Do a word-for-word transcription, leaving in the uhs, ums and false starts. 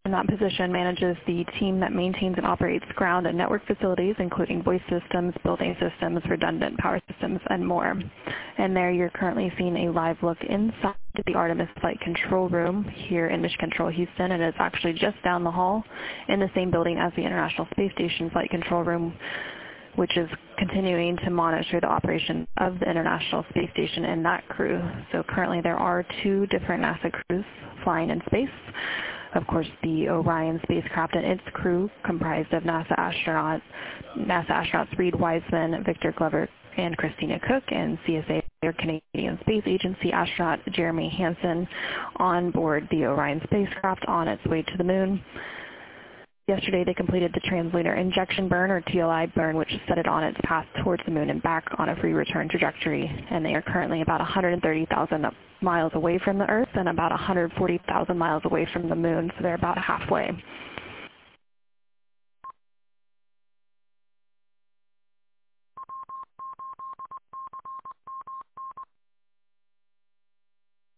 in that position manages the team that maintains and operates ground and network facilities, including voice systems, building systems, redundant power systems, and more. And there you're currently seeing a live look inside the Artemis Flight Control Room here in Mission Control Houston, and it's actually just down the hall in the same building as the International Space Station Flight Control Room, which is continuing to monitor the operation of the International Space Station and that crew. So currently there are two different NASA crews flying in space. Of course, the Orion spacecraft and its crew, comprised of NASA astronaut, NASA astronauts Reid Wiseman, Victor Glover, and Christina Cook, and C S A or Canadian Space Agency astronaut Jeremy Hansen on board the Orion spacecraft on its way to the moon. Yesterday they completed the translunar injection burn, or T L I burn, which set it on its path towards the moon and back on a free return trajectory. And they are currently about one hundred thirty thousand miles away from the Earth and about one hundred forty thousand miles away from the moon, so they're about halfway.